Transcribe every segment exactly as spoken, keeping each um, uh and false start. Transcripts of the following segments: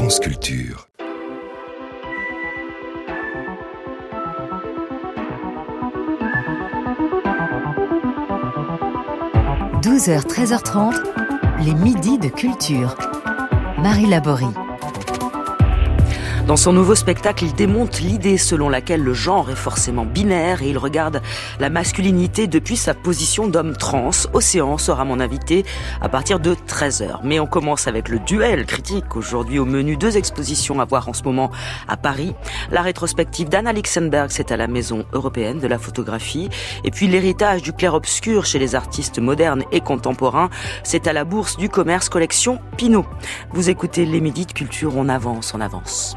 France Culture. douze heures treize heures trente, les midis de culture. Marie Laborie. Dans son nouveau spectacle, il démonte l'idée selon laquelle le genre est forcément binaire et il regarde la masculinité depuis sa position d'homme trans. Océan sera mon invité à partir de treize heures. Mais on commence avec le duel critique. Aujourd'hui au menu, deux expositions à voir en ce moment à Paris. La rétrospective d'Anna Lichtenberg, c'est à la Maison européenne de la photographie. Et puis l'héritage du clair-obscur chez les artistes modernes et contemporains, c'est à la Bourse du Commerce collection Pinault. Vous écoutez les Midis de Culture, on avance, on avance.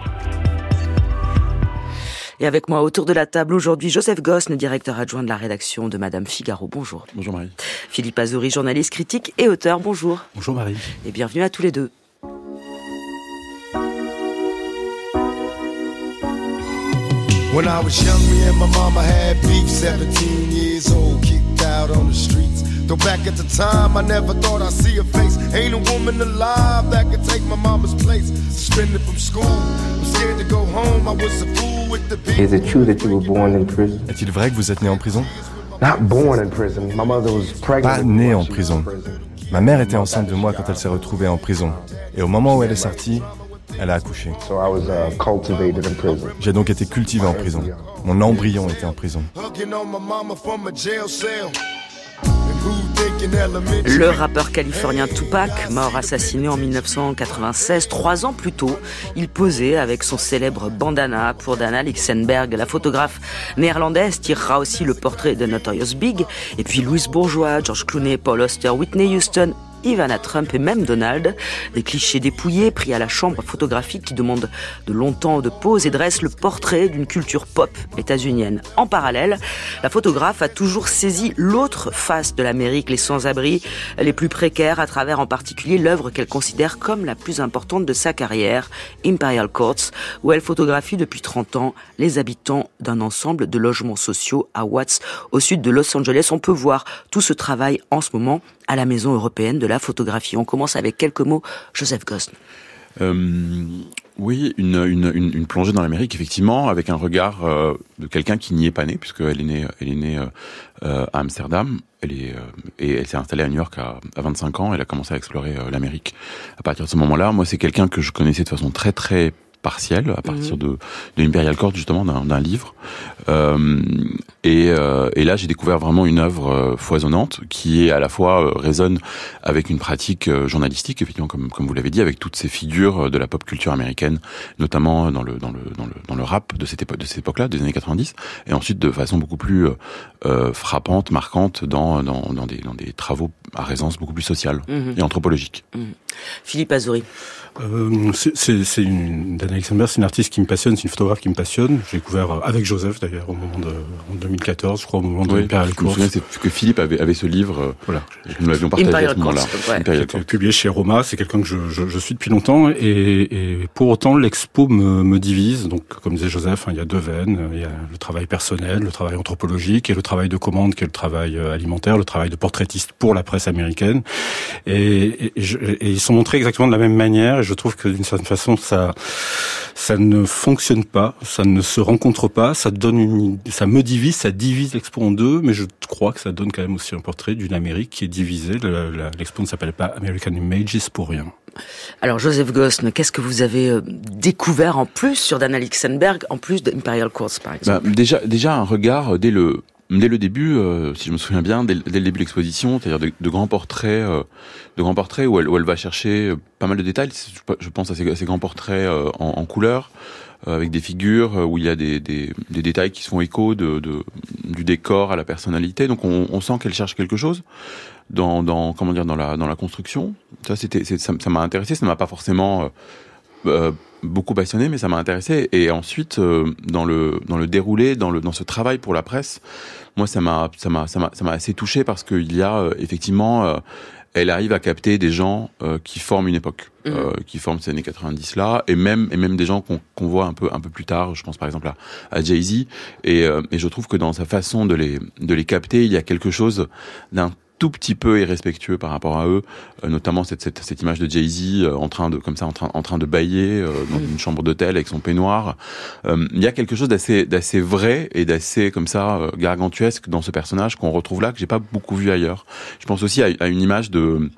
Et avec moi autour de la table aujourd'hui, Joseph Gosne, directeur adjoint de la rédaction de Madame Figaro. Bonjour. Bonjour Marie. Philippe Azory, journaliste, critique et auteur. Bonjour. Bonjour Marie. Et bienvenue à tous les deux. When I was young, me and my mama had beef, seventeen years old, kicked out on the streets. Though back at the time, I never thought I'd see a face. Ain't a woman alive that could take my mama's place. Suspended from school, I'm scared to go home. I was a fool with the beat. Is it true that you were born in prison? Est-il vrai que vous êtes né en prison? Not born in prison. My mother was pregnant. Pas né en prison. Ma mère était enceinte de moi quand elle s'est retrouvée en prison. Et au moment où elle est sortie, elle a accouché. So I was uh, cultivated in prison. J'ai donc été cultivé en prison. Mon embryon était en prison. Le rappeur californien Tupac, mort assassiné en dix-neuf cent quatre-vingt-seize, trois ans plus tôt, il posait avec son célèbre bandana pour Dana Lichtenberg. La photographe néerlandaise tirera aussi le portrait de Notorious Big, et puis Louis Bourgeois, George Clooney, Paul Auster, Whitney Houston, Ivana Trump et même Donald, des clichés dépouillés pris à la chambre photographique qui demandent de longs temps de pause et dressent le portrait d'une culture pop états-unienne. En parallèle, la photographe a toujours saisi l'autre face de l'Amérique, les sans-abri, les plus précaires, à travers en particulier l'œuvre qu'elle considère comme la plus importante de sa carrière, Imperial Courts, où elle photographie depuis trente ans les habitants d'un ensemble de logements sociaux à Watts, au sud de Los Angeles. On peut voir tout ce travail en ce moment à la Maison européenne de la photographie. On commence avec quelques mots. Joseph Gosne. Euh, oui, une, une, une, une plongée dans l'Amérique, effectivement, avec un regard euh, de quelqu'un qui n'y est pas né, puisqu'elle est née, elle est née euh, à Amsterdam. Elle est euh, et elle s'est installée à New York à, à vingt-cinq ans. Elle a commencé à explorer euh, l'Amérique. À partir de ce moment-là, moi, c'est quelqu'un que je connaissais de façon très très partielle à partir mmh. de, de Imperial Court, justement, d'un, d'un livre. Euh, et, euh, et là, j'ai découvert vraiment une œuvre euh, foisonnante qui est à la fois euh, résonne avec une pratique euh, journalistique, effectivement, comme comme vous l'avez dit, avec toutes ces figures de la pop culture américaine, notamment dans le dans le dans le dans le rap de cette époque de cette époque-là, des années quatre-vingt-dix, et ensuite de façon beaucoup plus euh, frappante, marquante dans dans dans des dans des travaux à résonance beaucoup plus sociale mmh. et anthropologique. Mmh. Philippe Azory. Euh, c'est, c'est, c'est une, Dana Lichtenberg, c'est une artiste qui me passionne, c'est une photographe qui me passionne. J'ai découvert avec Joseph d'ailleurs au moment de, en deux mille quatorze, je crois, au moment de oui, Imperial Courts. Je me souviens que Philippe avait, avait ce livre. Voilà. Nous l'avions partagé Imperial à ce moment-là. Ouais. Imperial Courts. Publié chez Roma, c'est quelqu'un que je, je, je suis depuis longtemps, et, et pour autant l'expo me, me divise. Donc, comme disait Joseph, hein, il y a deux veines. Il y a le travail personnel, le travail anthropologique, et le travail de commande, qui est le travail alimentaire, le travail de portraitiste pour la presse américaine. Et, et, je, et ils sont montrés exactement de la même manière. Et je trouve que d'une certaine façon, ça, ça ne fonctionne pas, ça ne se rencontre pas, ça donne une, ça me divise, ça divise l'expo en deux, mais je crois que ça donne quand même aussi un portrait d'une Amérique qui est divisée. Le, la, l'expo ne s'appelle pas American Images pour rien. Alors, Joseph Gosne, qu'est-ce que vous avez découvert en plus sur Dana Lichtenberg, en plus d'Imperial Courts, par exemple? Bah, déjà, déjà un regard dès le Dès le début, euh, si je me souviens bien, dès, dès le début de l'exposition, c'est-à-dire de, de grands portraits, euh, de grands portraits où elle, où elle va chercher pas mal de détails. Je pense à ces, ces grands portraits euh, en, en couleur, euh, avec des figures où il y a des, des, des détails qui se font écho de, de, du décor à la personnalité. Donc on, on sent qu'elle cherche quelque chose dans, dans comment dire, dans la, dans la construction. Ça, c'était, c'est, ça, ça m'a intéressé. Ça ne m'a pas forcément euh, euh, beaucoup passionné, mais ça m'a intéressé. Et ensuite, euh, dans le dans le déroulé, dans le dans ce travail pour la presse, moi ça m'a ça m'a ça m'a ça m'a assez touché parce qu'il y a euh, effectivement, euh, elle arrive à capter des gens euh, qui forment une époque, mmh. euh, qui forment ces années quatre-vingt-dix là, et même et même des gens qu'on qu'on voit un peu un peu plus tard. Je pense par exemple à, à Jay-Z, et euh, et je trouve que dans sa façon de les de les capter, il y a quelque chose d'un tout petit peu irrespectueux par rapport à eux, euh, notamment cette, cette, cette image de Jay-Z euh, en train de, comme ça, en train, en train de bâiller euh, dans mmh. une chambre d'hôtel avec son peignoir. Euh, il y a quelque chose d'assez, d'assez vrai et d'assez comme ça euh, gargantuesque dans ce personnage qu'on retrouve là que j'ai pas beaucoup vu ailleurs. Je pense aussi à, à une image de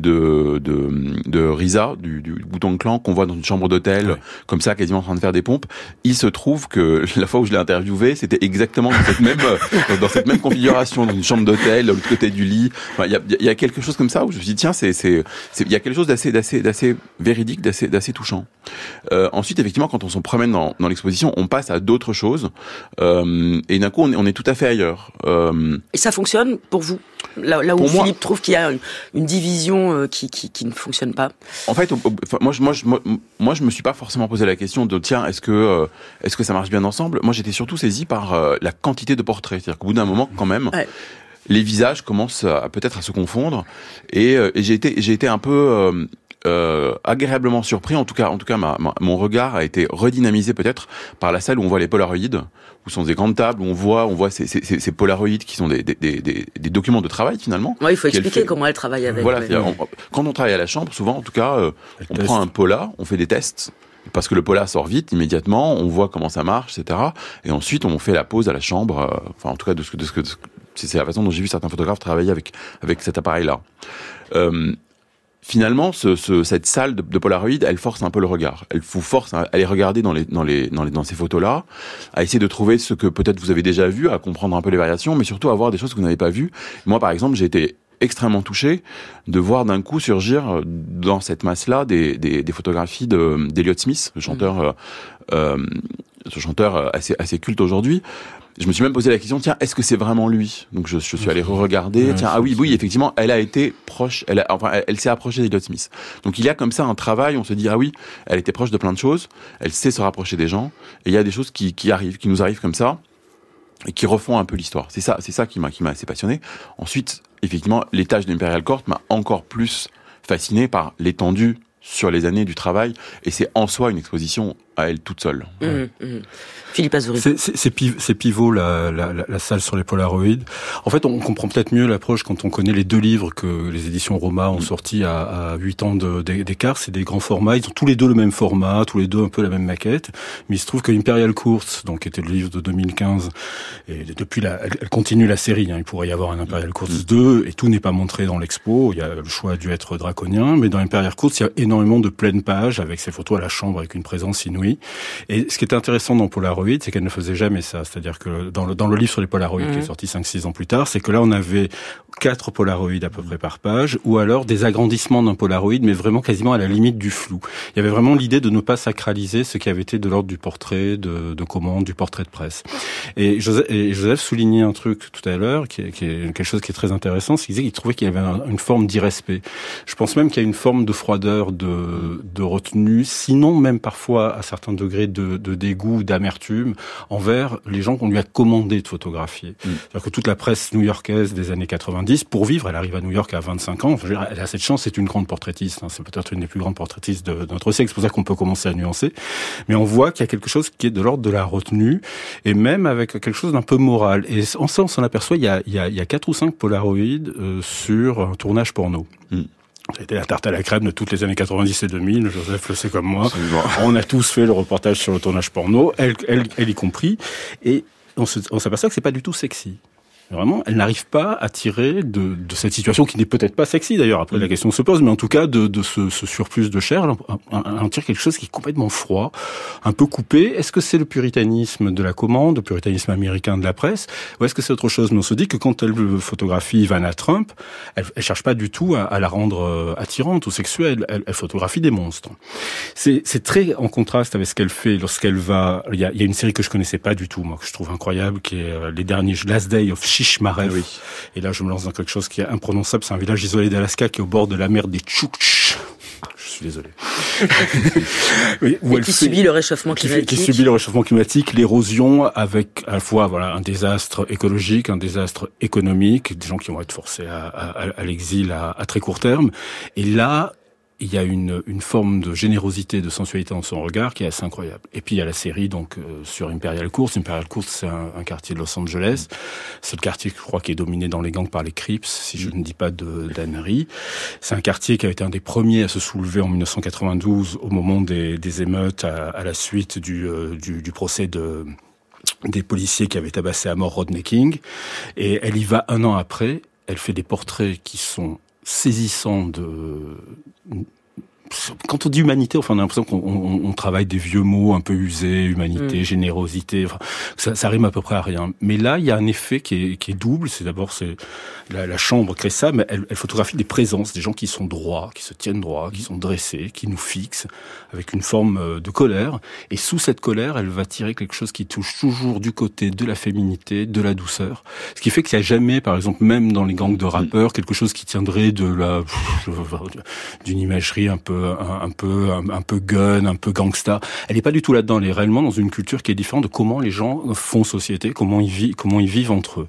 de de, de Risa du, du Wu-Tang Clan qu'on voit dans une chambre d'hôtel, ouais. comme ça, quasiment en train de faire des pompes. Il se trouve que la fois où je l'ai interviewé, c'était exactement dans cette même dans cette même configuration, dans une chambre d'hôtel, de l'autre côté du lit. Enfin, il y a, il y a quelque chose comme ça où je me suis dit tiens, c'est c'est c'est il y a quelque chose d'assez d'assez d'assez véridique, d'assez d'assez touchant. Euh, ensuite, effectivement, quand on s'en promène dans, dans l'exposition, on passe à d'autres choses euh, et d'un coup, on est, on est tout à fait ailleurs. Euh, et ça fonctionne pour vous là, là où Philippe moi, trouve qu'il y a une, une division euh, qui, qui qui ne fonctionne pas. En fait, au, au, moi, je, moi, je, moi, moi, je me suis pas forcément posé la question de tiens, est-ce que euh, est-ce que ça marche bien ensemble. Moi, j'étais surtout saisi par euh, la quantité de portraits. C'est-à-dire qu'au bout d'un moment, quand même. Ouais. Les visages commencent à, peut-être à se confondre et, euh, et j'ai été j'ai été un peu euh, euh, agréablement surpris. En tout cas, en tout cas, ma, ma, mon regard a été redynamisé peut-être par la salle où on voit les polaroïdes, où sont des grandes tables où on voit on voit ces, ces, ces polaroïdes qui sont des, des, des, des documents de travail finalement. Ouais, il faut expliquer comment elle travaille avec. Voilà, ouais. on, quand on travaille à la chambre, souvent, en tout cas, euh, on test. prend un pola, on fait des tests. Parce que le pola sort vite, immédiatement, on voit comment ça marche, et cetera. Et ensuite, on fait la pause à la chambre. Euh, enfin, en tout cas, de ce que, de ce que, de ce que c'est la façon dont j'ai vu certains photographes travailler avec avec cet appareil-là. Euh, finalement, ce, ce, cette salle de, de Polaroid, elle force un peu le regard. Elle vous force à aller regarder dans les dans les dans les dans ces photos-là, à essayer de trouver ce que peut-être vous avez déjà vu, à comprendre un peu les variations, mais surtout à voir des choses que vous n'avez pas vues. Moi, par exemple, j'ai été extrêmement touché de voir d'un coup surgir dans cette masse-là des, des, des photographies de, d'Elliott Smith, le chanteur, mmh. euh, ce chanteur assez, assez culte aujourd'hui. Je me suis même posé la question, tiens, est-ce que c'est vraiment lui? Donc je, je suis allé re-regarder, ouais, tiens, ah oui, oui, effectivement, elle a été proche, elle a, enfin, elle, elle s'est approchée d'Elliott Smith. Donc il y a comme ça un travail, on se dit, ah oui, elle était proche de plein de choses, elle sait se rapprocher des gens, et il y a des choses qui, qui arrivent, qui nous arrivent comme ça, et qui refont un peu l'histoire. C'est ça, c'est ça qui m'a, qui m'a assez passionné. Ensuite, effectivement, l'étage de l'Imperial Court m'a encore plus fasciné par l'étendue sur les années du travail, et c'est en soi une exposition à elle toute seule. Mmh, ouais. mmh. Philippe Azourey. C'est, c'est, c'est, piv- c'est pivot la, la, la, la salle sur les polaroïdes. En fait, on comprend peut-être mieux l'approche quand on connaît les deux livres que les éditions Roma ont mmh. sortis à, à huit ans de, d'écart. C'est des grands formats. Ils ont tous les deux le même format, tous les deux un peu la même maquette. Mais il se trouve que Imperial Court, donc qui était le livre de deux mille quinze, et depuis la, elle, elle continue la série. Hein. Il pourrait y avoir un Imperial Court mmh. deux, et tout n'est pas montré dans l'expo. Il y a le choix a dû être draconien, mais dans Imperial Court, il y a énormément de pleines pages avec ces photos à la chambre avec une présence inouïe. Et ce qui est intéressant dans Polaroid, c'est qu'elle ne faisait jamais ça. C'est-à-dire que dans le, dans le livre sur les Polaroids, mmh. qui est sorti cinq six ans plus tard, c'est que là, on avait quatre Polaroids à peu près par page, ou alors des agrandissements d'un Polaroid, mais vraiment quasiment à la limite du flou. Il y avait vraiment l'idée de ne pas sacraliser ce qui avait été de l'ordre du portrait, de, de commande, du portrait de presse. Et Joseph, et Joseph soulignait un truc tout à l'heure, qui est, qui est quelque chose qui est très intéressant, c'est qu'il disait qu'il trouvait qu'il y avait un, une forme d'irrespect. Je pense même qu'il y a une forme de froideur, de, de retenue, sinon même parfois à certains degrés de, de dégoût, d'amertume envers les gens qu'on lui a commandé de photographier. Mmh. C'est-à-dire que toute la presse new-yorkaise des années quatre-vingt-dix, pour vivre, elle arrive à New York à vingt-cinq ans, elle a cette chance, c'est une grande portraitiste, hein, c'est peut-être une des plus grandes portraitistes de, de notre siècle, c'est pour ça qu'on peut commencer à nuancer, mais on voit qu'il y a quelque chose qui est de l'ordre de la retenue, et même avec quelque chose d'un peu moral. Et en ça, on s'en aperçoit, il y a, il y a, il y a quatre ou cinq polaroïdes euh, sur un tournage porno. Mmh. Ça a été la tarte à la crème de toutes les années quatre-vingt-dix et deux mille. Joseph le sait comme moi. Absolument. On a tous fait le reportage sur le tournage porno, elle, elle, elle y compris. Et on, se, on s'aperçoit que c'est pas du tout sexy. Vraiment, elle n'arrive pas à tirer de, de cette situation qui n'est peut-être pas sexy d'ailleurs, après mmh. la question se pose, mais en tout cas de, de ce, ce surplus de chair, on tire quelque chose qui est complètement froid, un peu coupé. Est-ce que c'est le puritanisme de la commande, le puritanisme américain de la presse, ou est-ce que c'est autre chose? Mais on se dit que quand elle photographie Ivana Trump, elle, elle cherche pas du tout à, à la rendre attirante ou sexuelle, elle, elle photographie des monstres. C'est, c'est très en contraste avec ce qu'elle fait lorsqu'elle va... Il y a, il y a une série que je connaissais pas du tout, moi, que je trouve incroyable, qui est les derniers Last Day of Shishmaref. Oui. Et là, je me lance dans quelque chose qui est imprononçable. C'est un village isolé d'Alaska qui est au bord de la mer des Tchouktches. Je suis désolé. Oui, où et qui fait, subit le réchauffement climatique. Qui, qui subit le réchauffement climatique, l'érosion, avec à la fois voilà un désastre écologique, un désastre économique, des gens qui vont être forcés à, à, à l'exil à, à très court terme. Et là, il y a une, une forme de générosité, de sensualité dans son regard qui est assez incroyable. Et puis il y a la série donc euh, sur Imperial Courts. Imperial Courts, c'est un, un quartier de Los Angeles. C'est le quartier, je crois, qui est dominé dans les gangs par les Crips, si je ne dis pas de d'ânerie. C'est un quartier qui a été un des premiers à se soulever en dix-neuf cent quatre-vingt-douze au moment des, des émeutes à, à la suite du, euh, du, du procès de des policiers qui avaient tabassé à mort Rodney King. Et elle y va un an après. Elle fait des portraits qui sont saisissant de... Quand on dit humanité, enfin, on a l'impression qu'on on, on travaille des vieux mots un peu usés, humanité, mmh. générosité, enfin, ça, ça rime à peu près à rien. Mais là, il y a un effet qui est, qui est double. C'est d'abord, c'est la, la chambre crée ça, mais elle, elle photographie des présences, des gens qui sont droits, qui se tiennent droits, qui sont dressés, qui nous fixent, avec une forme de colère. Et sous cette colère, elle va tirer quelque chose qui touche toujours du côté de la féminité, de la douceur. Ce qui fait qu'il n'y a jamais, par exemple, même dans les gangs de rappeurs, quelque chose qui tiendrait de la, d'une imagerie un peu Un, un peu un, un peu gun, un peu gangsta. Elle n'est pas du tout là-dedans. Elle est réellement dans une culture qui est différente de comment les gens font société, comment ils vivent, comment ils vivent entre eux.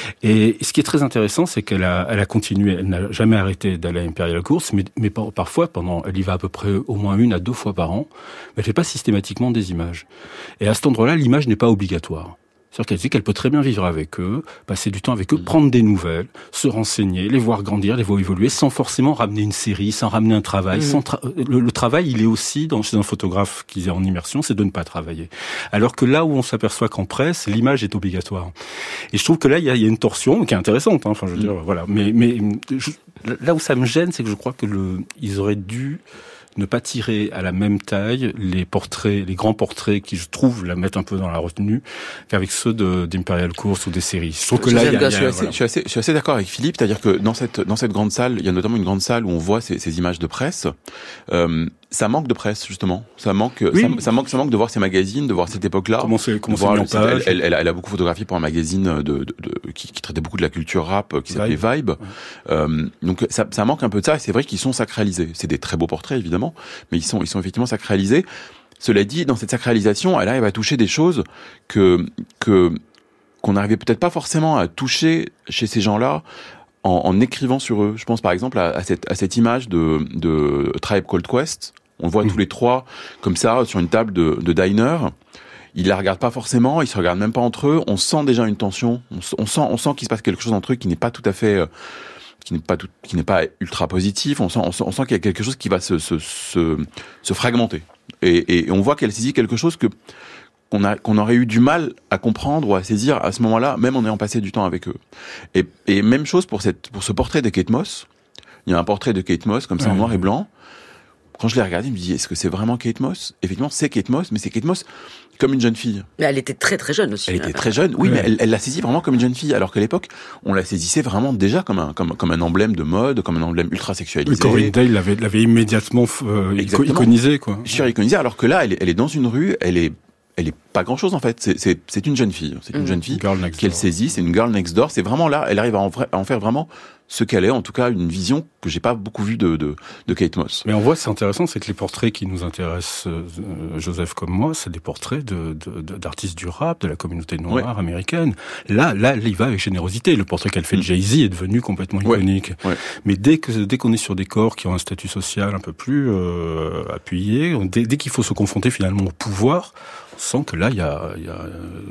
Et ce qui est très intéressant, c'est qu'elle a, elle a continué. Elle n'a jamais arrêté d'aller à Imperial Courts, mais, mais parfois, pendant, elle y va à peu près au moins une à deux fois par an. Mais elle fait pas systématiquement des images. Et à cet endroit-là, l'image n'est pas obligatoire. C'est-à-dire qu'elle dit qu'elle peut très bien vivre avec eux, passer du temps avec eux, prendre des nouvelles, se renseigner, les voir grandir, les voir évoluer, sans forcément ramener une série, sans ramener un travail. Mmh. Sans tra- le, le travail, il est aussi, dans, chez un photographe qui est en immersion, c'est de ne pas travailler. Alors que là où on s'aperçoit qu'en presse, l'image est obligatoire. Et je trouve que là, il y a, il y a une torsion qui est intéressante. Hein, enfin, je veux dire, mmh. voilà. Mais, mais je, là où ça me gêne, c'est que je crois que le, ils auraient dû ne pas tirer à la même taille les portraits, les grands portraits qui, je trouve, la mettent un peu dans la retenue qu'avec ceux de, d'Imperial Courts ou des séries. Je trouve que là, il y a, je, suis assez, voilà. je, suis assez, je suis assez d'accord avec Philippe, c'est-à-dire que dans cette, dans cette grande salle, il y a notamment une grande salle où on voit ces, ces images de presse. Euh, ça manque de presse, justement. Ça manque, oui. ça, ça manque, ça manque de voir ces magazines, de voir cette époque-là. Comment c'est, comment voir, c'est elle, elle, elle, a, elle a beaucoup photographié pour un magazine de, de, de, qui, qui traitait beaucoup de la culture rap, qui s'appelait Vibe. Vibe. Ouais. Euh, donc, ça, ça manque un peu de ça, et c'est vrai qu'ils sont sacralisés. C'est des très beaux portraits, évidemment, mais ils sont, ils sont effectivement sacralisés. Cela dit, dans cette sacralisation, elle arrive à toucher des choses que, que, qu'on n'arrivait peut-être pas forcément à toucher chez ces gens-là, En, en écrivant sur eux. Je pense par exemple à, à, cette, à cette image de, de Tribe Called Quest. On le voit mmh. tous les trois comme ça sur une table de, de diner. Ils la regardent pas forcément, ils se regardent même pas entre eux. On sent déjà une tension. On, on sent, on sent qu'il se passe quelque chose entre eux qui n'est pas tout à fait, euh, qui n'est pas tout, qui n'est pas ultra positif. On sent, on sent, on sent qu'il y a quelque chose qui va se, se, se, se fragmenter. Et, et on voit qu'elle saisit quelque chose que qu'on a, qu'on aurait eu du mal à comprendre ou à saisir à ce moment-là, même en ayant passé du temps avec eux. Et, et même chose pour cette, pour ce portrait de Kate Moss. Il y a un portrait de Kate Moss, comme ça, ouais. en noir et blanc. Quand je l'ai regardé, je me dis, est-ce que c'est vraiment Kate Moss? Effectivement, c'est Kate Moss, mais c'est Kate Moss comme une jeune fille. Mais elle était très très jeune aussi. Elle était très jeune, oui, ouais. mais elle, elle l'a saisie vraiment comme une jeune fille, alors qu'à l'époque, on la saisissait vraiment déjà comme un, comme, comme un emblème de mode, comme un emblème ultra sexualisé. Oui, Corinne Day l'avait, l'avait immédiatement euh, iconisé, quoi. Sur iconisé, alors que là, elle est, elle est dans une rue, elle est Elle est pas grand chose en fait. C'est, c'est, c'est une jeune fille. C'est une mmh. jeune fille qu'elle saisit. C'est une girl next door. C'est vraiment là. Elle arrive à en, vrai, à en faire vraiment ce qu'elle est. En tout cas, une vision que j'ai pas beaucoup vue de, de, de Kate Moss. Mais on voit, c'est intéressant, c'est que les portraits qui nous intéressent, euh, Joseph comme moi, c'est des portraits de, de, de, d'artistes du rap, de la communauté noire ouais. américaine. Là, là, elle y va avec générosité. Le portrait qu'elle fait de Jay-Z est devenu complètement iconique. Ouais. Ouais. Mais dès que, dès qu'on est sur des corps qui ont un statut social un peu plus euh, appuyé, dès, dès qu'il faut se confronter finalement au pouvoir, on sent que là, il y a, il y a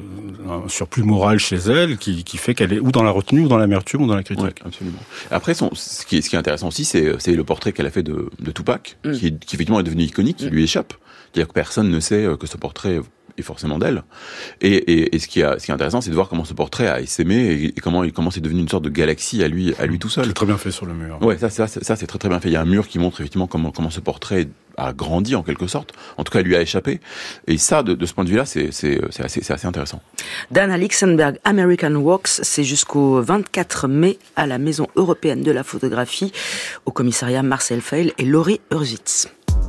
un surplus moral chez elle qui, qui fait qu'elle est ou dans la retenue, ou dans l'amertume, ou dans la critique. Ouais, absolument. Après, son, ce, qui est, ce qui est intéressant aussi, c'est, c'est le portrait qu'elle a fait de, de Tupac, mm. qui, qui effectivement est devenu iconique, qui mm. lui échappe. C'est-à-dire que personne ne sait que ce portrait est forcément d'elle. Et, et, et ce, qui a, ce qui est intéressant, c'est de voir comment ce portrait a essaimé et, et comment, comment c'est devenu une sorte de galaxie à lui, à lui tout seul. C'est très bien fait sur le mur. Ouais, ça, ça, ça, c'est très très bien fait. Il y a un mur qui montre effectivement comment, comment ce portrait a grandi en quelque sorte. En tout cas, lui a échappé. Et ça, de, de ce point de vue-là, c'est, c'est, c'est, assez, c'est assez intéressant. Dana Lichtenberg, American Walks, c'est jusqu'au vingt-quatre mai à la Maison européenne de la photographie, au commissariat Marcel Feil et Laurie Hurwitz.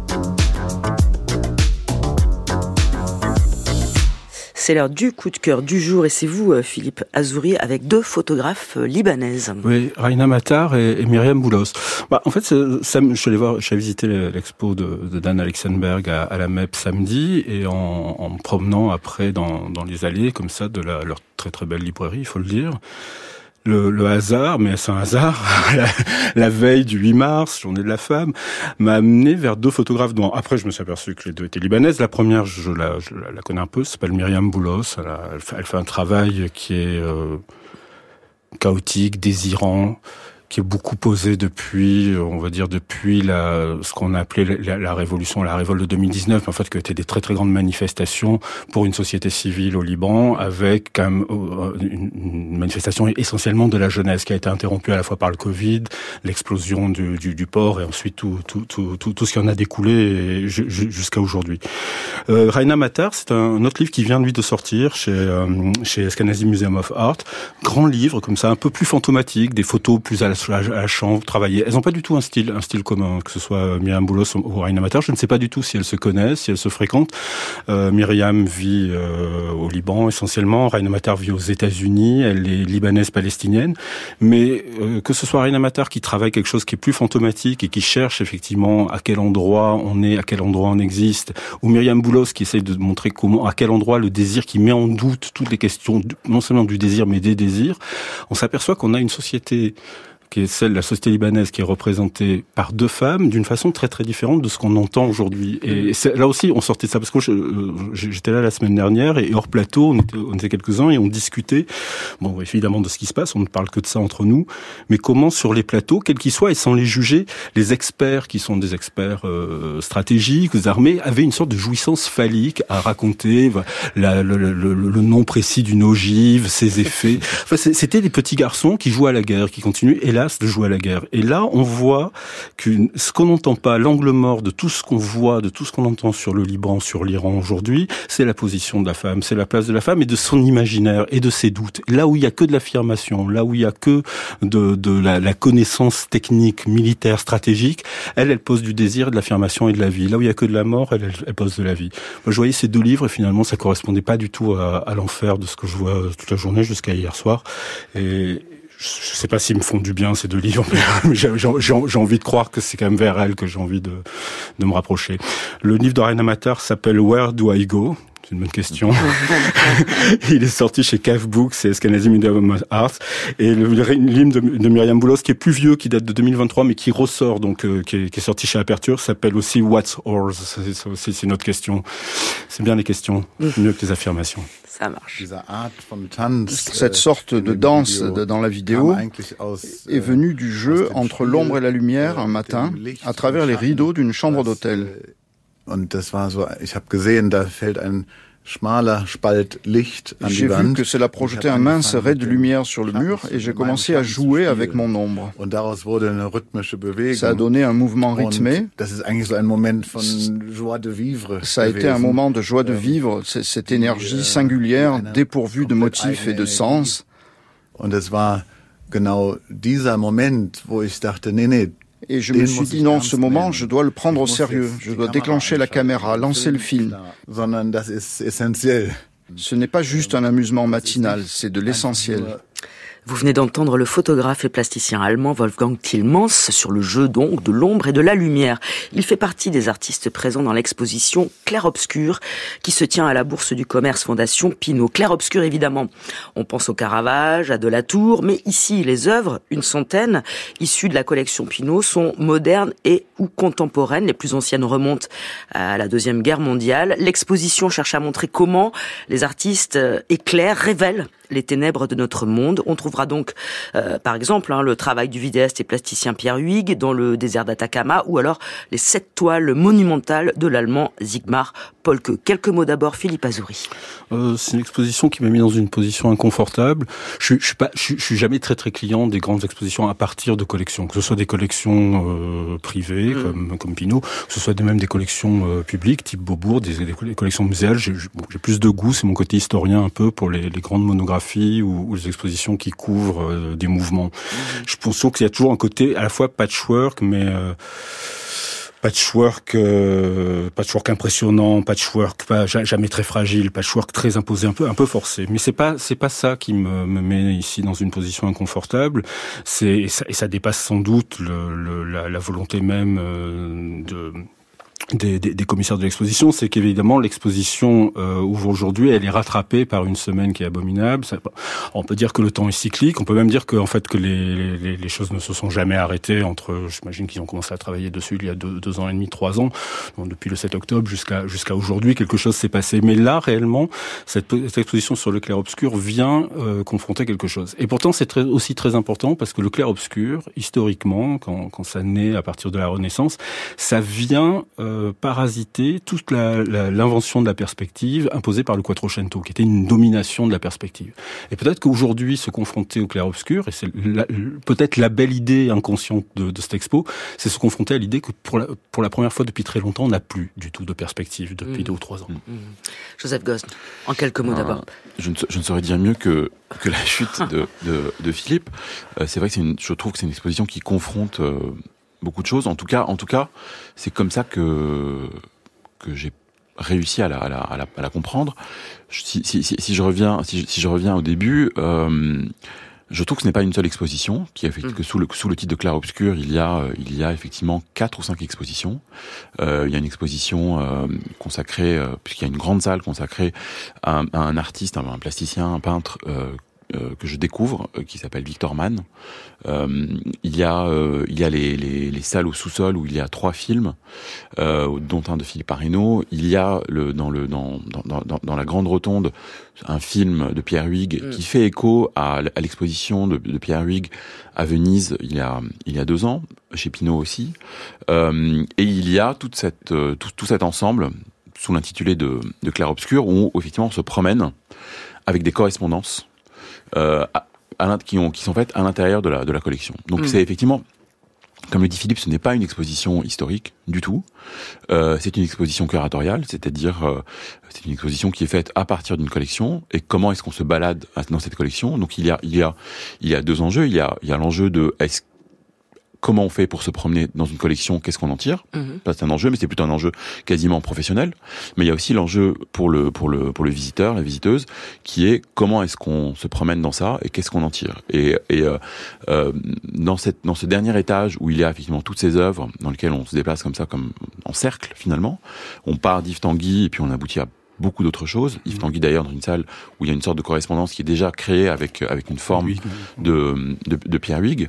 C'est l'heure du coup de cœur du jour et c'est vous, Philippe Azouri, avec deux photographes libanaises. Oui, Raina Matar et, et Myriam Boulos. Bah, en fait, ça, ça, je suis allé voir, je suis allé visiter l'expo de, de Dana Lichtenberg à, à la M E P samedi et en, en me promenant après dans, dans les allées comme ça de la, leur très très belle librairie, il faut le dire. le, le hasard, mais c'est un hasard, la, la veille du huit mars, journée de la femme, m'a amené vers deux photographes dont après je me suis aperçu que les deux étaient libanaises. La première, je la, je la connais un peu, s'appelle Myriam Boulos. Elle, a, elle, fait, elle fait un travail qui est euh, chaotique, désirant, qui est beaucoup posé depuis, on va dire depuis la, ce qu'on a appelé la, la révolution, la révolte de deux mille dix-neuf, en fait, qui a été des très très grandes manifestations pour une société civile au Liban, avec quand même une, une manifestation essentiellement de la jeunesse, qui a été interrompue à la fois par le Covid, l'explosion du, du, du port, et ensuite tout, tout, tout, tout, tout ce qui en a découlé jusqu'à aujourd'hui. Euh, Raina Matar, c'est un autre livre qui vient lui de sortir chez, euh, chez Ashkenazi Museum of Art. Grand livre, comme ça, un peu plus fantomatique, des photos plus à la à la chambre, travailler. Elles n'ont pas du tout un style, un style commun, que ce soit Myriam Boulos ou Raina Matar. Je ne sais pas du tout si elles se connaissent, si elles se fréquentent. Euh, Myriam vit euh, au Liban essentiellement. Raina Matar vit aux États-Unis. Elle est libanaise-palestinienne. Mais euh, que ce soit Raina Matar qui travaille quelque chose qui est plus fantomatique et qui cherche effectivement à quel endroit on est, à quel endroit on existe, ou Myriam Boulos qui essaye de montrer comment, à quel endroit le désir qui met en doute toutes les questions, non seulement du désir mais des désirs, on s'aperçoit qu'on a une société qui est celle de la société libanaise, qui est représentée par deux femmes d'une façon très très différente de ce qu'on entend aujourd'hui. Et c'est, là aussi, on sortait de ça, parce que je, j'étais là la semaine dernière, et hors plateau, on était, on était quelques-uns, et on discutait, bon, évidemment, de ce qui se passe, on ne parle que de ça entre nous, mais comment sur les plateaux, quels qu'ils soient, et sans les juger, les experts, qui sont des experts euh, stratégiques, armés, avaient une sorte de jouissance phallique à raconter la, le, le, le, le nom précis d'une ogive, ses effets. Enfin, c'était des petits garçons qui jouaient à la guerre, qui continuaient, et de jouer à la guerre. Et là, on voit que ce qu'on n'entend pas, l'angle mort de tout ce qu'on voit, de tout ce qu'on entend sur le Liban, sur l'Iran aujourd'hui, c'est la position de la femme, c'est la place de la femme et de son imaginaire et de ses doutes. Là où il y a que de l'affirmation, là où il y a que de, de la, la connaissance technique, militaire, stratégique, elle, elle pose du désir, de l'affirmation et de la vie. Là où il y a que de la mort, elle, elle pose de la vie. Moi, je voyais ces deux livres et finalement, ça correspondait pas du tout à, à l'enfer de ce que je vois toute la journée jusqu'à hier soir. Et je sais pas s'ils me font du bien ces deux livres, mais j'ai, j'ai, j'ai envie de croire que c'est quand même vers elle que j'ai envie de, de me rapprocher. Le livre de Raina Matar s'appelle Where Do I Go? C'est une bonne question. Il est sorti chez C A F Books et Ashkenazi Museum of Art. Et le livre de, de Myriam Boulos, qui est plus vieux, qui date de deux mille vingt-trois, mais qui ressort, donc euh, qui, est, qui est sorti chez Aperture, s'appelle aussi What's Ours. C'est, c'est aussi c'est une autre question. C'est bien les questions, mieux que les affirmations. Ça marche. Cette sorte de danse dans la vidéo est venue du jeu entre l'ombre et la lumière un matin, à travers les rideaux d'une chambre d'hôtel. J'ai vu que cela projetait un mince rait de lumière sur le mur et j'ai commencé à jouer avec mon ombre. Ça a donné un mouvement rythmé. Ça a été un moment de joie de vivre, cette énergie singulière, dépourvue de motifs et de sens. Et je me suis dit, non, ce moment, je dois le prendre au sérieux. Je dois déclencher la caméra, lancer le film. Ce n'est pas juste un amusement matinal, c'est de l'essentiel. Vous venez d'entendre le photographe et plasticien allemand Wolfgang Tillmans sur le jeu donc de l'ombre et de la lumière. Il fait partie des artistes présents dans l'exposition Clair-Obscur qui se tient à la Bourse du Commerce Fondation Pinault. Clair-Obscur évidemment, on pense au Caravage, à Delatour, mais ici les œuvres, une centaine, issues de la collection Pinault, sont modernes et ou contemporaines. Les plus anciennes remontent à la Deuxième Guerre mondiale. L'exposition cherche à montrer comment les artistes éclairent, révèlent les ténèbres de notre monde. On trouvera donc, euh, par exemple, hein, le travail du vidéaste et plasticien Pierre Huyghe dans le désert d'Atacama, ou alors les sept toiles monumentales de l'allemand Sigmar Polke. Quelques mots d'abord, Philippe Azouri. Euh, c'est une exposition qui m'a mis dans une position inconfortable. Je, je suis pas, je, je suis jamais très très client des grandes expositions à partir de collections, que ce soit des collections euh, privées mmh. comme comme Pinault, que ce soit même des collections euh, publiques type Beaubourg, des, des collections muséales. J'ai, bon, j'ai plus de goût, c'est mon côté historien un peu pour les, les grandes monographies ou, ou les expositions qui couvrent euh, des mouvements. Mmh. Je pense qu'il y a toujours un côté à la fois patchwork, mais euh, patchwork, euh, patchwork impressionnant, patchwork pas jamais très fragile, patchwork très imposé, un peu un peu forcé. Mais c'est pas c'est pas ça qui me, me met ici dans une position inconfortable. C'est et ça, et ça dépasse sans doute le, le, la, la volonté même euh, de Des, des, des commissaires de l'exposition, c'est qu'évidemment l'exposition euh, ouvre aujourd'hui, elle est rattrapée par une semaine qui est abominable. Ça, on peut dire que le temps est cyclique, on peut même dire que en fait que les, les, les choses ne se sont jamais arrêtées entre, j'imagine qu'ils ont commencé à travailler dessus il y a deux, deux ans et demi, trois ans, donc depuis le sept octobre jusqu'à jusqu'à aujourd'hui, quelque chose s'est passé. Mais là réellement, cette, cette exposition sur le clair-obscur vient euh, confronter quelque chose. Et pourtant c'est très, aussi très important parce que le clair-obscur, historiquement, quand, quand ça naît à partir de la Renaissance, ça vient euh, parasiter toute la, la, l'invention de la perspective imposée par le Quattrocento, qui était une domination de la perspective. Et peut-être qu'aujourd'hui, se confronter au clair-obscur, et c'est la, peut-être la belle idée inconsciente de, de cette expo, c'est se confronter à l'idée que pour la, pour la première fois depuis très longtemps, on n'a plus du tout de perspective depuis mmh. deux ou trois ans. Mmh. Joseph Gosn, en quelques mots euh, d'abord. Je ne, je ne saurais dire mieux que, que la chute de, de, de Philippe. Euh, c'est vrai que c'est une, je trouve que c'est une exposition qui confronte euh, beaucoup de choses. En tout cas, en tout cas, c'est comme ça que que j'ai réussi à la à la à la, à la comprendre. Si, si si si je reviens si je, si je reviens au début, euh, je trouve que ce n'est pas une seule exposition. Qui mmh. que sous le sous le titre de Clair-Obscur, il y a il y a effectivement quatre ou cinq expositions. Euh, il y a une exposition euh, consacrée euh, puisqu'il y a une grande salle consacrée à un, à un artiste, un, un plasticien, un peintre. Euh, Euh, que je découvre, euh, qui s'appelle Victor Mann. Euh, il y a, euh, il y a les, les, les salles au sous-sol où il y a trois films, euh, dont un de Philippe Parreno. Il y a le, dans, le, dans, dans, dans, dans la grande rotonde un film de Pierre Huyghe mmh. qui fait écho à, à l'exposition de, de Pierre Huyghe à Venise il y a, il y a deux ans, chez Pinault aussi. Euh, et il y a toute cette, tout, tout cet ensemble sous l'intitulé de, de Clair-Obscur où, où effectivement on se promène avec des correspondances Euh, à, à, qui, ont, qui sont faites à l'intérieur de la, de la collection. Donc mmh. c'est effectivement, comme le dit Philippe, ce n'est pas une exposition historique du tout. Euh, c'est une exposition curatoriale, c'est-à-dire euh, c'est une exposition qui est faite à partir d'une collection. Et comment est-ce qu'on se balade dans cette collection ? Donc il y a, il y a, il y a deux enjeux. Il y a, il y a l'enjeu de est-ce comment on fait pour se promener dans une collection, qu'est-ce qu'on en tire ? Mmh. C'est un enjeu, mais c'est plutôt un enjeu quasiment professionnel. Mais il y a aussi l'enjeu pour le pour le pour le visiteur, la visiteuse, qui est comment est-ce qu'on se promène dans ça et qu'est-ce qu'on en tire. Et et euh, euh, dans cette dans ce dernier étage où il y a effectivement toutes ces œuvres dans lesquelles on se déplace comme ça, comme en cercle finalement, on part d'Yves Tanguy et puis on aboutit à beaucoup d'autres choses. Yves Tanguy d'ailleurs dans une salle où il y a une sorte de correspondance qui est déjà créée avec avec une forme oui. de, de de Pierre Huyghe.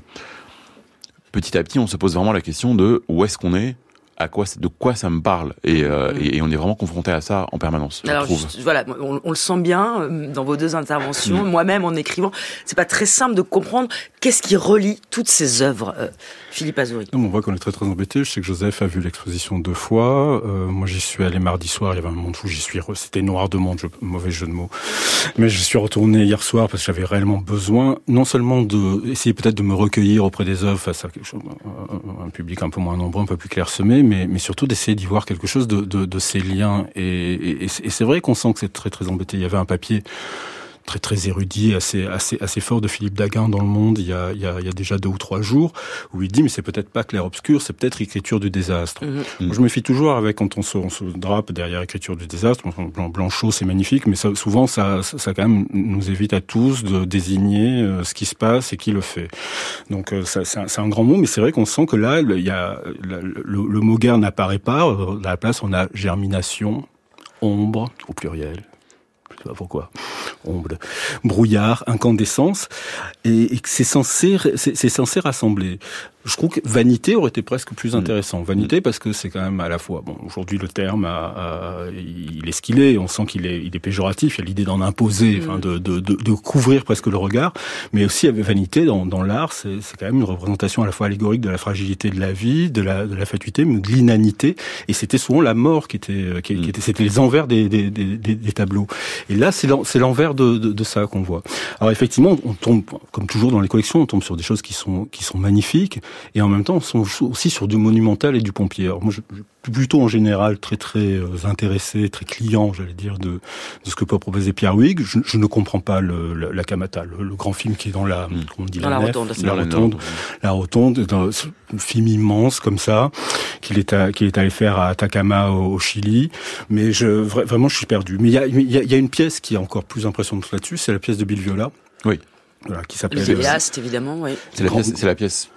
Petit à petit, on se pose vraiment la question de où est-ce qu'on est, à quoi, de quoi ça me parle, et, euh, mmh. et, et on est vraiment confronté à ça en permanence. Alors, je trouve. Juste, voilà, on, on le sent bien dans vos deux interventions. Mmh. Moi-même, en écrivant, c'est pas très simple de comprendre qu'est-ce qui relie toutes ces œuvres. Euh, Philippe Azouri. Non, on voit qu'on est très très embêté. Je sais que Joseph a vu l'exposition deux fois. Euh, moi, j'y suis allé mardi soir. Il y avait un monde fou. J'y suis. Re... C'était noir de monde. Je... Mauvais jeu de mots. Mais je suis retourné hier soir parce que j'avais réellement besoin, non seulement de essayer peut-être de me recueillir auprès des œuvres face à quelque chose, un public un peu moins nombreux, un peu plus clairsemé, mais mais surtout d'essayer d'y voir quelque chose de de, de ces liens. Et, et, et c'est vrai qu'on sent que c'est très très embêté. Il y avait un papier très très érudit, assez assez assez fort de Philippe Daguin dans Le Monde il y a il y a il y a déjà deux ou trois jours où il dit mais c'est peut-être pas clair-obscur, c'est peut-être écriture du désastre. Mmh. Je me fie toujours avec quand on se, on se drape derrière écriture du désastre, blanc Blanchot c'est magnifique, mais ça, souvent ça ça quand même nous évite à tous de désigner euh, ce qui se passe et qui le fait. Donc euh, ça c'est un, c'est un grand mot, mais c'est vrai qu'on sent que là il y a le, le, le mot guerre n'apparaît pas. À la place on a germination, ombre au pluriel. Je sais pas pourquoi. Ombre, brouillard, incandescence, et, et c'est censé, c'est, c'est censé rassembler. Je trouve que vanité aurait été presque plus intéressant. Vanité parce que c'est quand même à la fois, bon, aujourd'hui le terme, a, a, il est ce qu'il est, on sent qu'il est, il est péjoratif, il y a l'idée d'en imposer, enfin, de, de, de, de couvrir presque le regard, mais aussi avec vanité dans, dans l'art, c'est, c'est quand même une représentation à la fois allégorique de la fragilité de la vie, de la, de la fatuité, mais de l'inanité, et c'était souvent la mort qui était, qui, qui était, c'était les envers des, des, des, des, des tableaux. Et là, c'est, l'en, c'est l'envers de, de, de ça qu'on voit. Alors effectivement, on tombe, comme toujours dans les collections, on tombe sur des choses qui sont, qui sont magnifiques, et en même temps, on sont aussi sur du monumental et du pompier. Alors moi, je, je suis plutôt en général très très euh, intéressé, très client, j'allais dire, de, de ce que peut proposer Pierre Huyghe. Je, je ne comprends pas le, la, la Kamata, le, le grand film qui est dans la, mmh. comment on dit, dans la, la nef, rotonde, la, la rotonde, la rotonde, dans, un film immense comme ça, qu'il est, à, qu'il est allé faire à Atacama au, au Chili. Mais je, vraiment, je suis perdu. Mais il y a, il y a, il y a une pièce qui est encore plus impressionnante là-dessus, c'est la pièce de Bill Viola. Oui. Voilà, qui s'appelle... Le vidéaste, évidemment, oui. C'est la pièce, c'est la pièce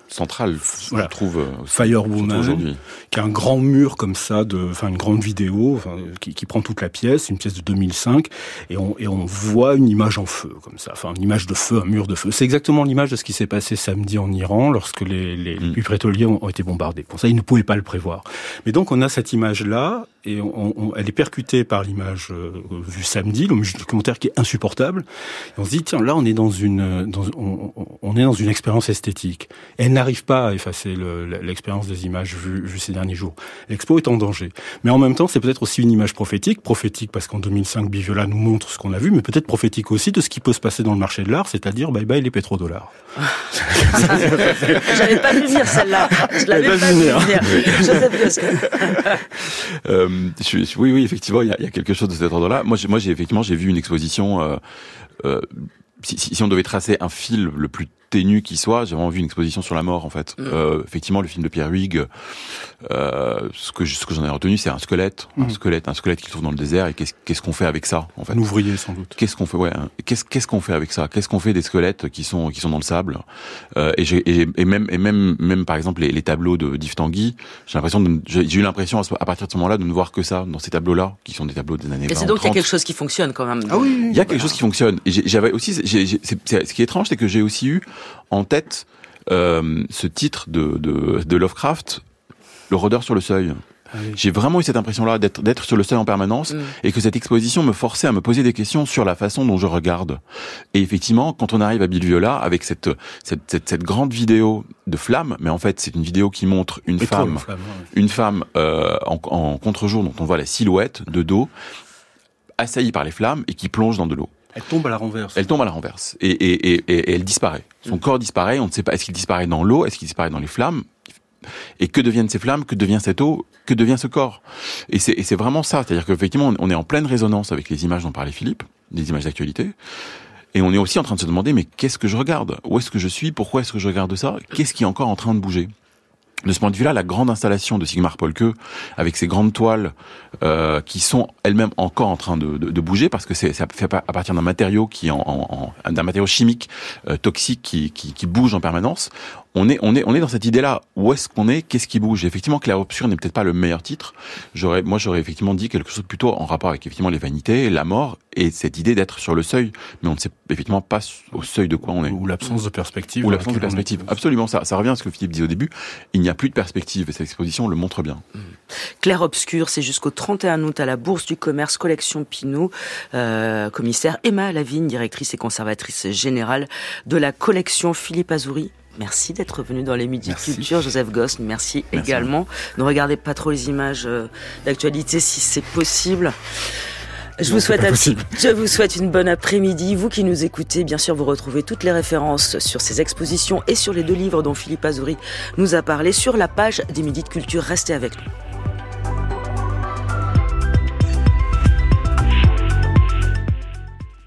centrale, voilà. Je trouve. Fire Woman, qui a un grand mur comme ça, de, enfin une grande vidéo, enfin, qui, qui prend toute la pièce, une pièce de deux mille cinq, et on, et on voit une image en feu comme ça, enfin une image de feu, un mur de feu. C'est exactement l'image de ce qui s'est passé samedi en Iran, lorsque les, les mmh. puits pétroliers ont, ont été bombardés. Pour ça, ils ne pouvaient pas le prévoir. Mais donc on a cette image-là, et on, on, elle est percutée par l'image euh, vue samedi, le documentaire qui est insupportable. Et on se dit tiens, là on est dans une, dans, on, on est dans une expérience esthétique. Et elle n'arrive pas à effacer le, l'expérience des images vues, vues ces derniers jours. L'expo est en danger. Mais en même temps, c'est peut-être aussi une image prophétique, prophétique parce qu'en deux mille cinq, Biviola nous montre ce qu'on a vu, mais peut-être prophétique aussi de ce qui peut se passer dans le marché de l'art, c'est-à-dire bye bye les pétrodollars. J'avais pas vu venir celle-là. Je l'avais pas, pas vu venir. Joseph Goss. euh, je, je, oui, oui, effectivement, il y a, il y a quelque chose de cet ordre-là. Moi, j'ai, moi, j'ai effectivement, j'ai vu une exposition. Euh, euh, si, si, si on devait tracer un fil le plus ténu qui soit, j'ai vraiment vu une exposition sur la mort en fait. Mmh. Euh, effectivement, le film de Pierre Huyghe, euh, ce que je, ce que j'en ai retenu, c'est un squelette, mmh. un squelette, un squelette qui se trouve dans le désert. Et qu'est-ce, qu'est-ce qu'on fait avec ça en fait? Un ouvrier sans doute. Qu'est-ce qu'on fait? Ouais. Hein, qu'est-ce, qu'est-ce qu'on fait avec ça? Qu'est-ce qu'on fait des squelettes qui sont qui sont dans le sable? euh, Et, j'ai, et, et même et même même par exemple les, les tableaux de d'Yves Tanguy, j'ai l'impression de, j'ai, j'ai eu l'impression à, à partir de ce moment-là de ne voir que ça dans ces tableaux-là qui sont des tableaux des années vingt. Et c'est donc il y a quelque chose qui fonctionne quand même. Ah oui, il y a quelque chose qui fonctionne. Et j'ai, j'avais aussi, j'ai, j'ai, c'est, c'est, ce qui est étrange, c'est que j'ai aussi eu en tête euh, ce titre de, de, de Lovecraft, Le rôdeur sur le seuil. Ah oui. J'ai vraiment eu cette impression-là d'être, d'être sur le seuil en permanence, mmh. et que cette exposition me forçait à me poser des questions sur la façon dont je regarde. Et effectivement, quand on arrive à Biviola, avec cette, cette, cette, cette grande vidéo de flammes, mais en fait, c'est une vidéo qui montre une Étoile, femme, flamme, ouais. une femme euh, en, en contre-jour dont on voit la silhouette de dos, assaillie par les flammes et qui plonge dans de l'eau. Elle tombe à la renverse. Elle tombe à la renverse. Et, et, et, et, et elle disparaît. Son mmh. corps disparaît. On ne sait pas, est-ce qu'il disparaît dans l'eau? Est-ce qu'il disparaît dans les flammes? Et que deviennent ces flammes? Que devient cette eau? Que devient ce corps? Et c'est, et c'est vraiment ça. C'est-à-dire qu'effectivement, on est en pleine résonance avec les images dont parlait Philippe, des images d'actualité. Et on est aussi en train de se demander, mais qu'est-ce que je regarde? Où est-ce que je suis? Pourquoi est-ce que je regarde ça? Qu'est-ce qui est encore en train de bouger? De ce point de vue-là, la grande installation de Sigmar Polke, avec ses grandes toiles euh, qui sont elles-mêmes encore en train de, de, de bouger, parce que c'est, ça fait à partir d'un matériau qui, en, en, en d'un matériau chimique euh, toxique qui, qui, qui bouge en permanence. On est, on est, on est dans cette idée-là. Où est-ce qu'on est? Qu'est-ce qui bouge? Et effectivement, Clair-Obscur n'est peut-être pas le meilleur titre. J'aurais, moi, j'aurais effectivement dit quelque chose plutôt en rapport avec effectivement les vanités, la mort et cette idée d'être sur le seuil, mais on ne sait effectivement pas au seuil de quoi on est. Ou l'absence de perspective. Ou l'absence de perspective. Absolument, ça, ça revient à ce que Philippe disait au début. Il n'y a plus de perspective et cette exposition le montre bien. Mmh. Clair-Obscur, c'est jusqu'au trente et un août à la Bourse du Commerce, collection Pinault. Euh, commissaire Emma Lavigne, directrice et conservatrice générale de la collection Philippe Azouri. Merci d'être venu dans les Midi Culture. Joseph Goss, merci, merci également. Ne regardez pas trop les images d'actualité si c'est possible. Je, non, vous souhaite un... je vous souhaite une bonne après-midi. Vous qui nous écoutez, bien sûr, vous retrouvez toutes les références sur ces expositions et sur les deux livres dont Philippe Azouri nous a parlé sur la page des Midi de Culture. Restez avec nous.